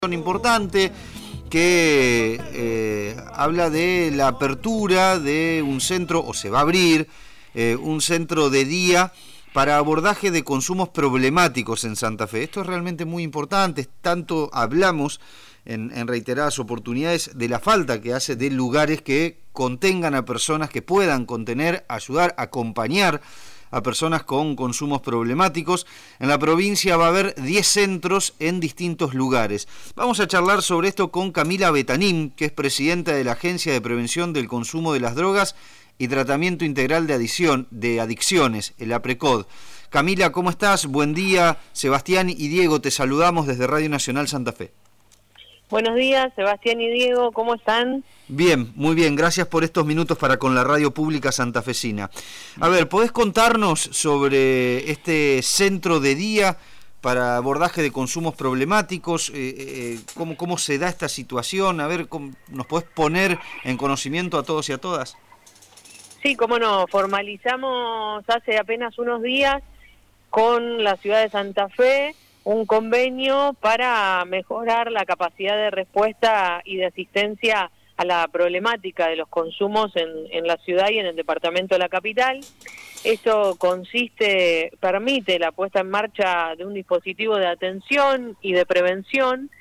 Importante que habla de la apertura de un centro, o se va a abrir un centro de día para abordaje de consumos problemáticos en Santa Fe. Esto es realmente muy importante, tanto hablamos en reiteradas oportunidades de la falta que hace de lugares que contengan a personas, que puedan contener, ayudar, acompañar a personas con consumos problemáticos. En la provincia va a haber 10 centros en distintos lugares. Vamos a charlar sobre esto con Camila Betanín, que es presidenta de la Agencia de Prevención del Consumo de las Drogas y Tratamiento Integral de Adicciones, el APRECOD. Camila, ¿cómo estás? Buen día. Sebastián y Diego, te saludamos desde Radio Nacional Santa Fe. Buenos días, Sebastián y Diego, ¿cómo están? Bien, muy bien, gracias por estos minutos para con la radio pública santafesina. A ver, ¿podés contarnos sobre este centro de día para abordaje de consumos problemáticos? ¿Cómo se da esta situación? A ver, ¿nos podés poner en conocimiento a todos y a todas? Sí, cómo no, formalizamos hace apenas unos días con la ciudad de Santa Fe un convenio para mejorar la capacidad de respuesta y de asistencia a la problemática de los consumos en la ciudad y en el departamento de la capital. Esto permite la puesta en marcha de un dispositivo de atención y de prevención,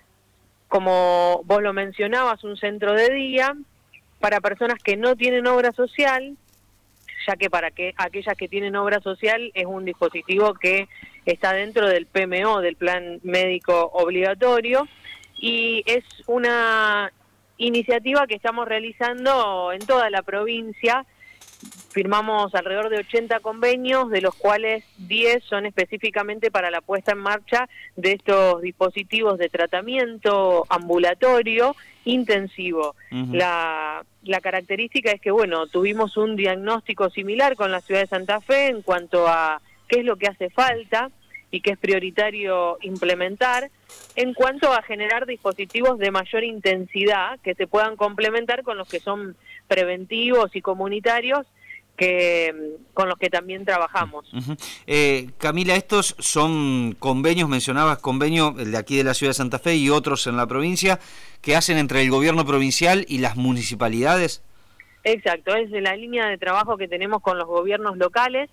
como vos lo mencionabas, un centro de día para personas que no tienen obra social, ya que aquellas que tienen obra social es un dispositivo que está dentro del PMO, del Plan Médico Obligatorio, y es una iniciativa que estamos realizando en toda la provincia. Firmamos alrededor de 80 convenios, de los cuales 10 son específicamente para la puesta en marcha de estos dispositivos de tratamiento ambulatorio intensivo. Uh-huh. La característica es que, tuvimos un diagnóstico similar con la ciudad de Santa Fe en cuanto a qué es lo que hace falta y que es prioritario implementar en cuanto a generar dispositivos de mayor intensidad que se puedan complementar con los que son preventivos y comunitarios, con los que también trabajamos. Uh-huh. Camila, estos son convenios, mencionabas convenio, el de aquí de la ciudad de Santa Fe y otros en la provincia, que hacen entre el gobierno provincial y las municipalidades. Exacto, es la línea de trabajo que tenemos con los gobiernos locales,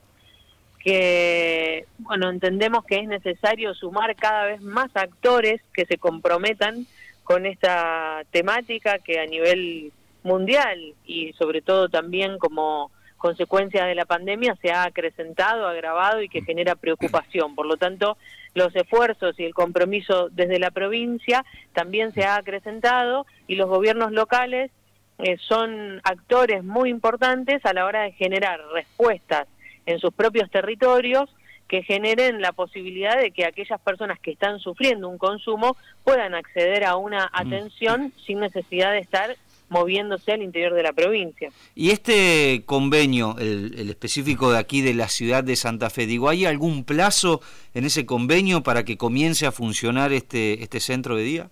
que entendemos que es necesario sumar cada vez más actores que se comprometan con esta temática que a nivel mundial y sobre todo también como consecuencia de la pandemia se ha acrecentado, agravado y que genera preocupación. Por lo tanto, los esfuerzos y el compromiso desde la provincia también se ha acrecentado y los gobiernos locales son actores muy importantes a la hora de generar respuestas en sus propios territorios que generen la posibilidad de que aquellas personas que están sufriendo un consumo puedan acceder a una atención sin necesidad de estar moviéndose al interior de la provincia. Y este convenio, el específico de aquí de la ciudad de Santa Fe, ¿hay algún plazo en ese convenio para que comience a funcionar este centro de día?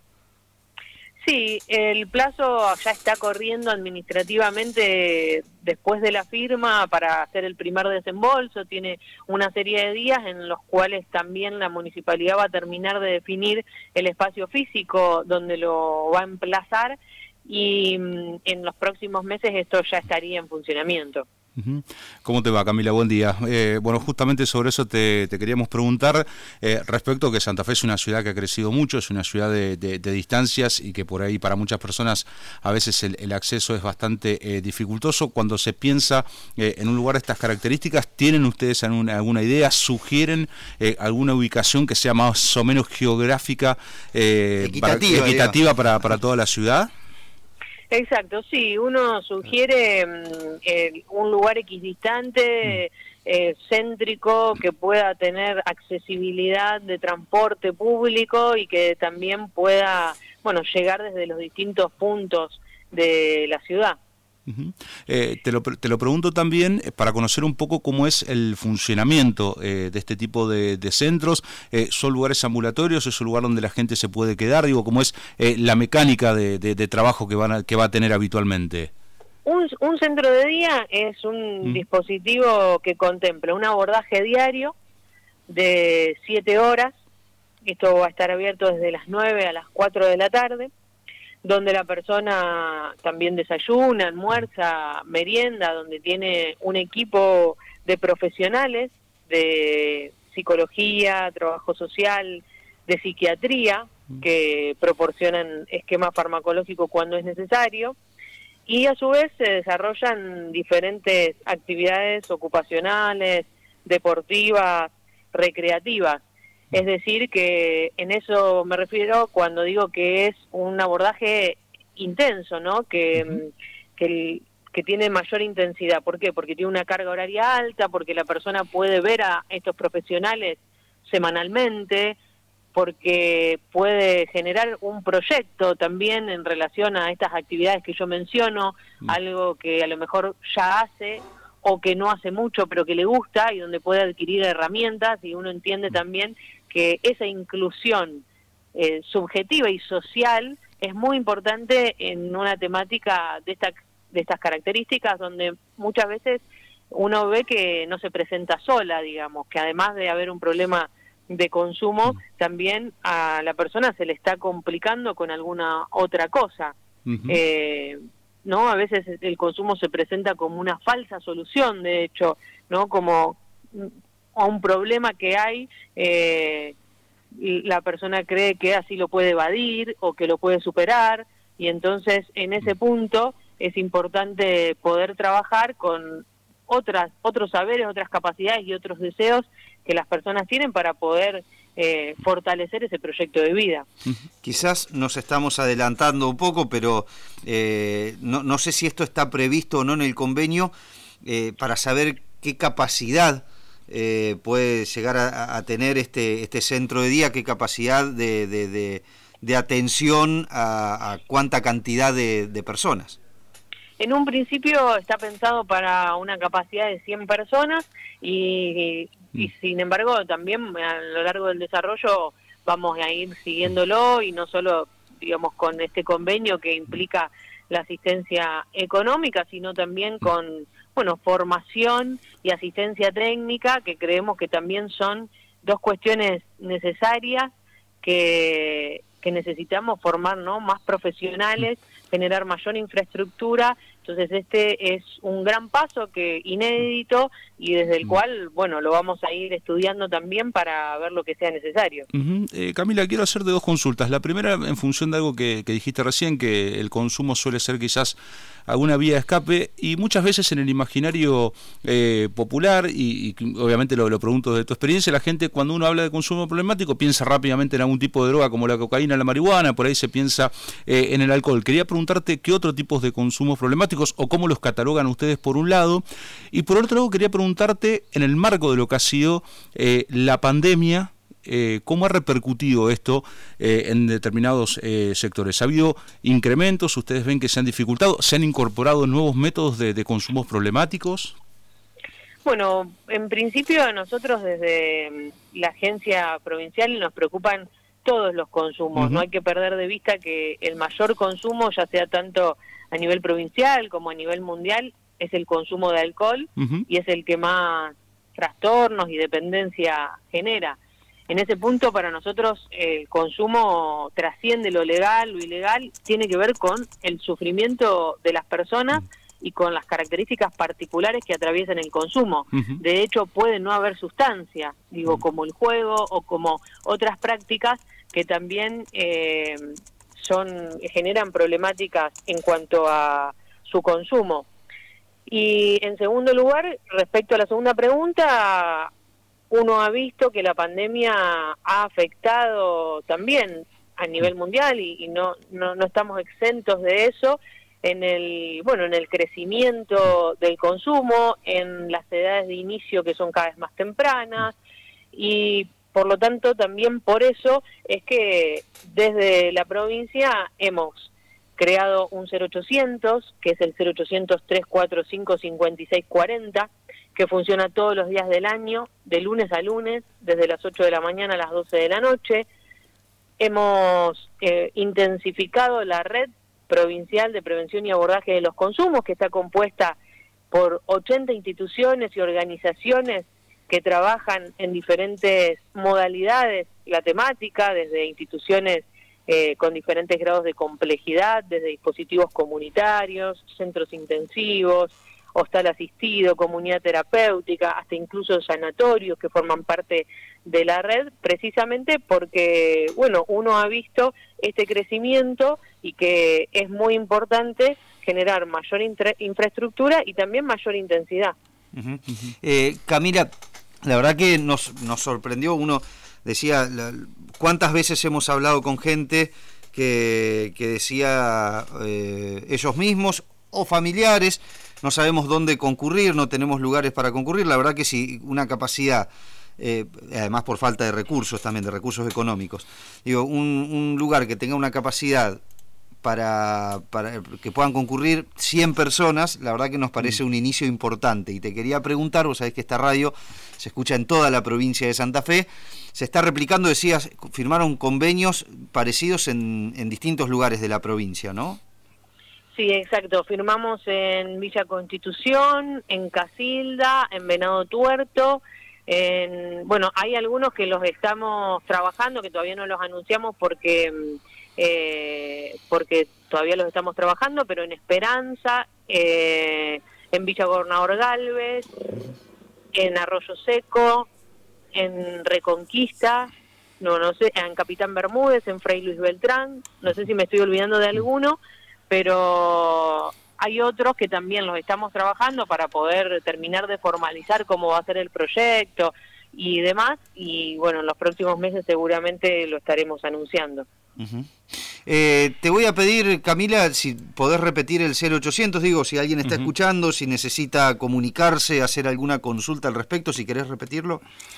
Sí, el plazo ya está corriendo administrativamente después de la firma para hacer el primer desembolso. Tiene una serie de días en los cuales también la municipalidad va a terminar de definir el espacio físico donde lo va a emplazar y en los próximos meses esto ya estaría en funcionamiento. ¿Cómo te va, Camila? Buen día. Justamente sobre eso te queríamos preguntar respecto a que Santa Fe es una ciudad que ha crecido mucho, es una ciudad de distancias y que por ahí para muchas personas a veces el acceso es bastante dificultoso. Cuando se piensa en un lugar de estas características, ¿tienen ustedes alguna idea? ¿Sugieren alguna ubicación que sea más o menos geográfica, equitativa para toda la ciudad? Exacto, sí, uno sugiere un lugar equidistante, céntrico, que pueda tener accesibilidad de transporte público y que también pueda, llegar desde los distintos puntos de la ciudad. Uh-huh. Te lo pregunto también para conocer un poco cómo es el funcionamiento de este tipo de centros. ¿Son lugares ambulatorios? ¿Es un lugar donde la gente se puede quedar? ¿Cómo es la mecánica de trabajo que va a tener habitualmente? Un centro de día es un dispositivo que contempla un abordaje diario de 7 horas Esto va a estar abierto desde las 9 a las 4 de la tarde, donde la persona también desayuna, almuerza, merienda, donde tiene un equipo de profesionales de psicología, trabajo social, de psiquiatría, que proporcionan esquema farmacológico cuando es necesario, y a su vez se desarrollan diferentes actividades ocupacionales, deportivas, recreativas. Es decir, que en eso me refiero cuando digo que es un abordaje intenso, ¿no? Que tiene mayor intensidad. ¿Por qué? Porque tiene una carga horaria alta, porque la persona puede ver a estos profesionales semanalmente, porque puede generar un proyecto también en relación a estas actividades que yo menciono, algo que a lo mejor ya hace o que no hace mucho pero que le gusta y donde puede adquirir herramientas, y uno entiende también que esa inclusión subjetiva y social es muy importante en una temática de estas características, donde muchas veces uno ve que no se presenta sola, digamos, que además de haber un problema de consumo, también a la persona se le está complicando con alguna otra cosa. ¿No? A veces el consumo se presenta como una falsa solución, de hecho, ¿no? Como a un problema que hay, la persona cree que así lo puede evadir o que lo puede superar, y entonces en ese punto es importante poder trabajar con otros saberes, otras capacidades y otros deseos que las personas tienen para poder fortalecer ese proyecto de vida. Quizás nos estamos adelantando un poco, pero no sé si esto está previsto o no en el convenio, para saber qué capacidad puede llegar a tener este centro de día, qué capacidad de atención a cuánta cantidad de personas. En un principio está pensado para una capacidad de 100 personas y sin embargo también a lo largo del desarrollo vamos a ir siguiéndolo, y no solo, digamos, con este convenio que implica la asistencia económica, sino también con, bueno, formación y asistencia técnica, que creemos que también son dos cuestiones necesarias que necesitamos formar, ¿no? Más profesionales, generar mayor infraestructura. Entonces este es un gran paso que inédito y desde el cual, bueno, lo vamos a ir estudiando también para ver lo que sea necesario. Camila, quiero hacerte dos consultas. La primera, en función de algo que dijiste recién, que el consumo suele ser quizás alguna vía de escape, y muchas veces en el imaginario popular, y obviamente lo pregunto desde tu experiencia, la gente cuando uno habla de consumo problemático piensa rápidamente en algún tipo de droga como la cocaína, la marihuana, por ahí se piensa en el alcohol. Quería preguntarte qué otro tipos de consumos problemáticos o cómo los catalogan ustedes por un lado, y por otro lado quería preguntarte, en el marco de lo que ha sido la pandemia, ¿cómo ha repercutido esto en determinados sectores? ¿Ha habido incrementos? ¿Ustedes ven que se han dificultado? ¿Se han incorporado nuevos métodos de consumos problemáticos? Bueno, en principio nosotros desde la agencia provincial nos preocupan todos los consumos. No hay que perder de vista que el mayor consumo, ya sea tanto a nivel provincial como a nivel mundial, es el consumo de alcohol, y es el que más trastornos y dependencia genera. En ese punto, para nosotros, el consumo trasciende lo legal, lo ilegal, tiene que ver con el sufrimiento de las personas y con las características particulares que atraviesan el consumo. De hecho, puede no haber sustancia, digo, como el juego o como otras prácticas que también generan problemáticas en cuanto a su consumo. Y en segundo lugar, respecto a la segunda pregunta, uno ha visto que la pandemia ha afectado también a nivel mundial y no estamos exentos de eso en el crecimiento del consumo, en las edades de inicio que son cada vez más tempranas, y por lo tanto también por eso es que desde la provincia hemos creado un 0800, que es el 0800-345-5640, que funciona todos los días del año, de lunes a lunes, desde las 8 de la mañana a las 12 de la noche. Hemos intensificado la red provincial de prevención y abordaje de los consumos, que está compuesta por 80 instituciones y organizaciones que trabajan en diferentes modalidades la temática, desde instituciones con diferentes grados de complejidad, desde dispositivos comunitarios, centros intensivos, hostal asistido, comunidad terapéutica, hasta incluso sanatorios que forman parte de la red, precisamente porque, bueno, uno ha visto este crecimiento y que es muy importante generar mayor infraestructura y también mayor intensidad. Camila, la verdad que nos sorprendió, uno decía, cuántas veces hemos hablado con gente que decía ellos mismos o familiares, no sabemos dónde concurrir, no tenemos lugares para concurrir. La verdad que sí, una capacidad, además por falta de recursos también, de recursos económicos, digo, un lugar que tenga una capacidad para que puedan concurrir 100 personas, la verdad que nos parece un inicio importante. Y te quería preguntar, vos sabés que esta radio se escucha en toda la provincia de Santa Fe, se está replicando, decías, firmaron convenios parecidos en distintos lugares de la provincia, ¿no? Sí, exacto, firmamos en Villa Constitución, en Casilda, en Venado Tuerto, bueno, hay algunos que los estamos trabajando, que todavía no los anunciamos porque todavía los estamos trabajando, pero en Esperanza, en Villa Gobernador Galvez, en Arroyo Seco, en Reconquista, no sé, en Capitán Bermúdez, en Fray Luis Beltrán, no sé si me estoy olvidando de alguno, pero hay otros que también los estamos trabajando para poder terminar de formalizar cómo va a ser el proyecto y demás, y bueno, en los próximos meses seguramente lo estaremos anunciando. Te voy a pedir, Camila, si podés repetir el 0800, digo, si alguien está escuchando, si necesita comunicarse, hacer alguna consulta al respecto, si querés repetirlo.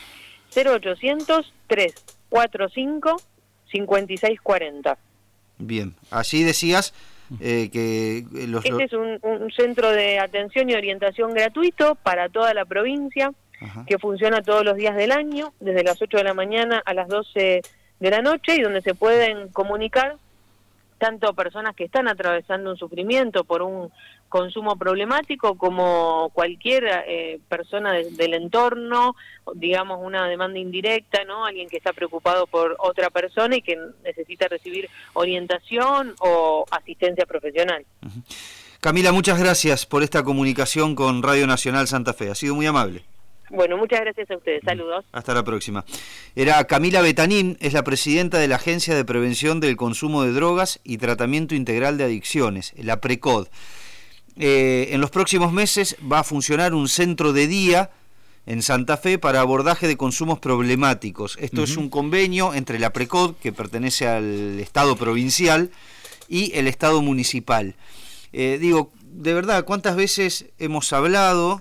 0800-345-5640. Bien, allí decías que Este es un centro de atención y orientación gratuito para toda la provincia, que funciona todos los días del año, desde las 8 de la mañana a las 12 de la noche, y donde se pueden comunicar tanto personas que están atravesando un sufrimiento por un consumo problemático, como cualquier persona del entorno, digamos una demanda indirecta, ¿no? Alguien que está preocupado por otra persona y que necesita recibir orientación o asistencia profesional. Camila, muchas gracias por esta comunicación con Radio Nacional Santa Fe, ha sido muy amable. Bueno, muchas gracias a ustedes. Saludos. Hasta la próxima. Era Camila Betanín, es la presidenta de la Agencia de Prevención del Consumo de Drogas y Tratamiento Integral de Adicciones, la PRECOD. En los próximos meses va a funcionar un centro de día en Santa Fe para abordaje de consumos problemáticos. Esto es un convenio entre la PRECOD, que pertenece al Estado provincial, y el Estado municipal. Digo, de verdad, ¿cuántas veces hemos hablado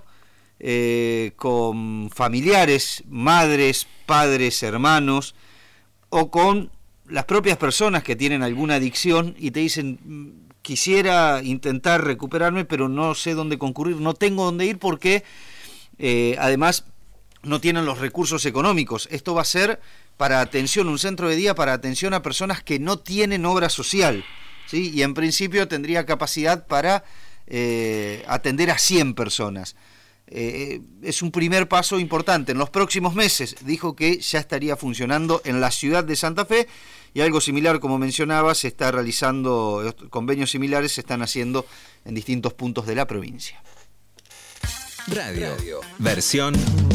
con familiares, madres, padres, hermanos, o con las propias personas que tienen alguna adicción y te dicen, quisiera intentar recuperarme, pero no sé dónde concurrir, no tengo dónde ir porque además no tienen los recursos económicos? Esto va a ser para atención, un centro de día para atención a personas que no tienen obra social, ¿sí? Y en principio tendría capacidad para atender a 100 personas. Es un primer paso importante. En los próximos meses dijo que ya estaría funcionando en la ciudad de Santa Fe, y algo similar, como mencionaba, se está realizando, convenios similares se están haciendo en distintos puntos de la provincia. Radio. Versión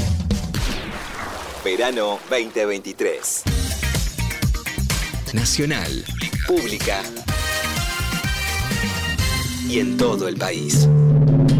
Verano 2023. Nacional, pública y en todo el país.